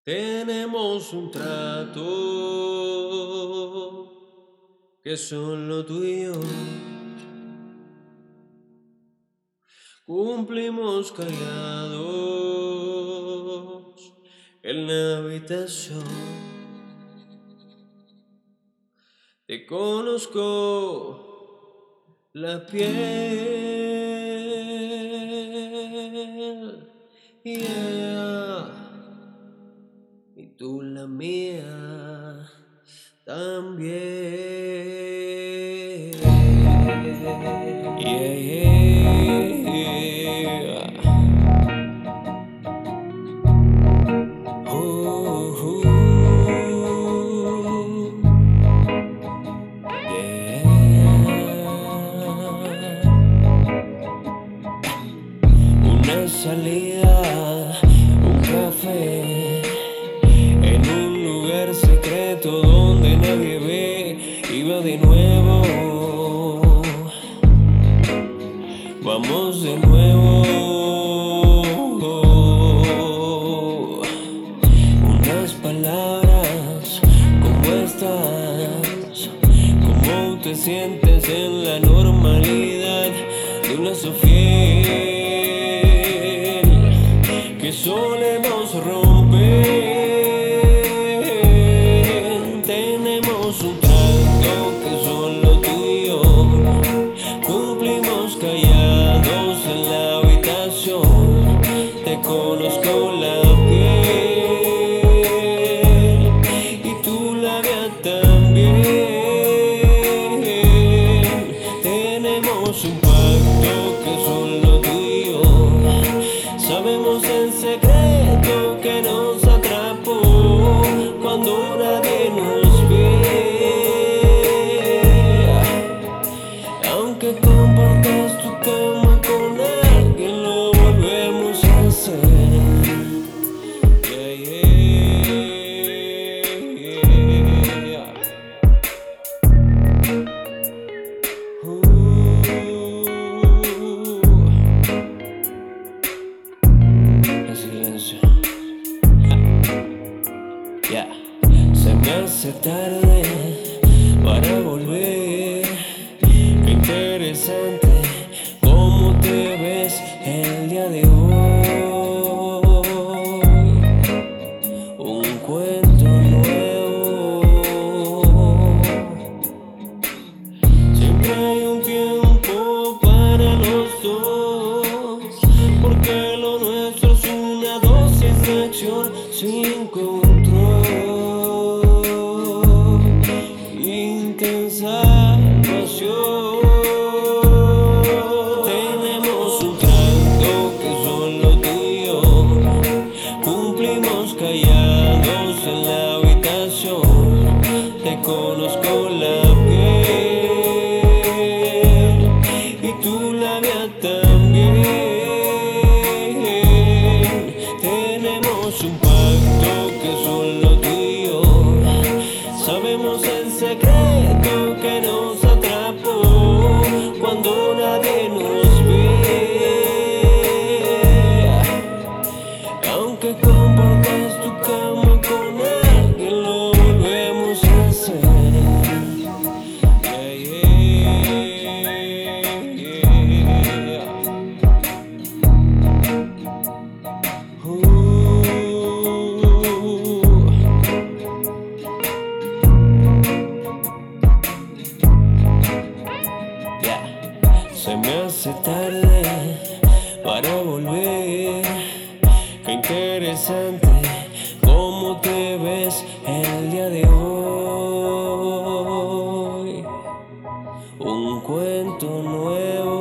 Tenemos un trato que solo tú y yo cumplimos callados en la habitación. Te conozco la piel, yeah, y tú la mía también. Yeah, yeah. Ooh, yeah. Una salida, un café, en un lugar secreto donde nadie ve. Iba de nuevo, vamos de nuevo. Unas palabras, ¿cómo estás? ¿Cómo te sientes en la normalidad de una Sofiel que solemos romper? Tenemos un trato que solo tú y yo cumplimos callados en la habitación. Te conozco la piel y tú la mía también. Tenemos un pacto que solo tú y yo sabemos en secreto que nos atrapó cuando nadie nos ve. Aunque compartas tu cama con alguien, lo volvemos a hacer. Yeah, yeah, yeah. En silencio. Yeah. Se me hace tarde para volver. Qué interesante cómo te ves el día de hoy. Un cuento nuevo. Siempre hay un tiempo para los dos, porque lo nuestro es una dosis de acción sin control. Intensa pasión. Tenemos un trato que solo tú y yo cumplimos callados en la habitación. Te conozco la piel y tú la mía también. Tenemos un pacto que solo tú y yo sabemos en secreto que nos atrapó cuando nadie nos ve. Aunque compartas tu cama con alguien, lo volvemos a hacer. Yeah, yeah, yeah. Yeah. Se me hace tarde para volver. Qué interesante cómo te ves el día de hoy. Un cuento nuevo.